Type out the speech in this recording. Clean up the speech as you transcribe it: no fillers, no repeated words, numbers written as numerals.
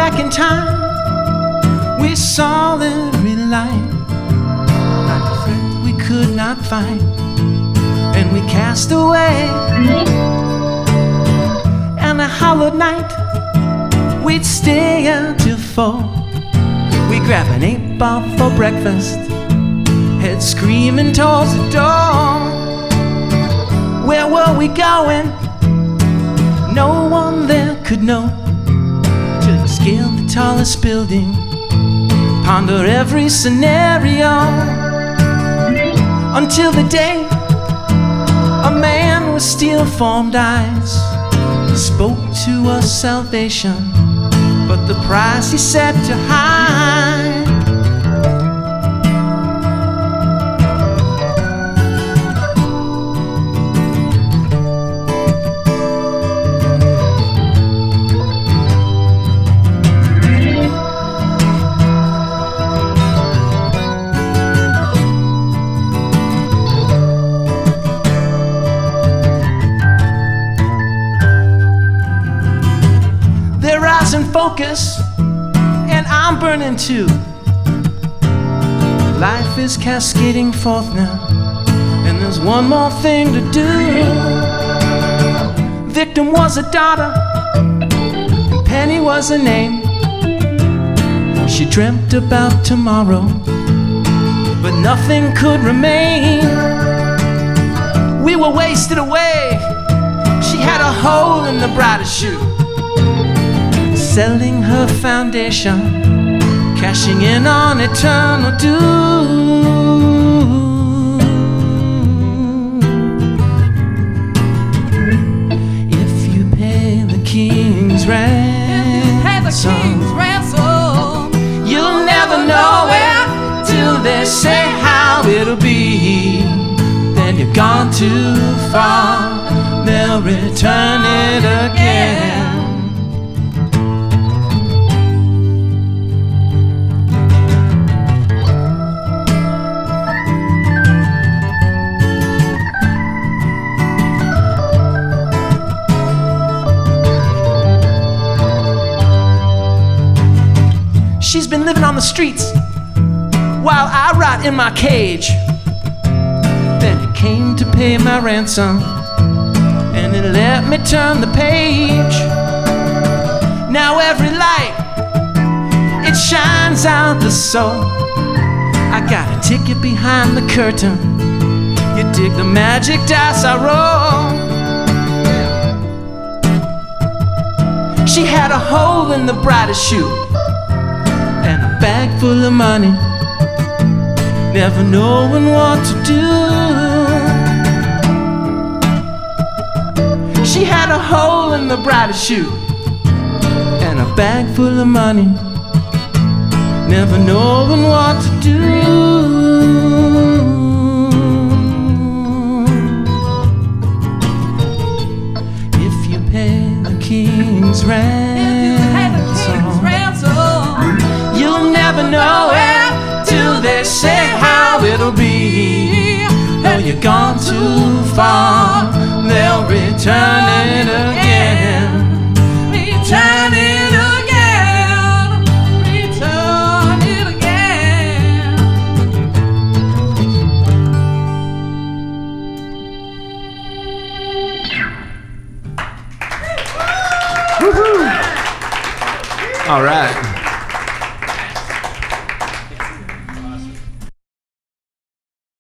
back in time, we saw every light, like a friend we could not find, and we cast away. And a hollowed night, we'd stay out till 4. We'd grab an 8-ball for breakfast, head screaming towards the door. Where were we going? No one there could know, till we scaled the tallest building, ponder every scenario, until the day a man with steel-formed eyes spoke to us salvation, but the price he set too high. Their eyes in focus, and I'm burning too. Life is cascading forth now, and there's one more thing to do. Victim was a daughter, and Penny was her name. She dreamt about tomorrow, but nothing could remain. We were wasted away. She had a hole in the brightest shoe, selling her foundation, cashing in on eternal doom. If you pay the king's ransom, you'll never know it till they say how it'll be. Then you've gone too far, they'll return it again. She's been living on the streets while I rot in my cage. Then it came to pay my ransom, and it let me turn the page. Now every light, it shines out the soul. I got a ticket behind the curtain. You dig the magic dice I roll. She had a hole in the brightest shoe, and a bag full of money, never knowing what to do. She had a hole in the brightest shoe, and a bag full of money, never knowing what to do. If you pay the king's ransom, you'll never know it till they say how it'll be. Though you've gone too far, they'll return it again. Return it again. Return it again. Woohoo! All right.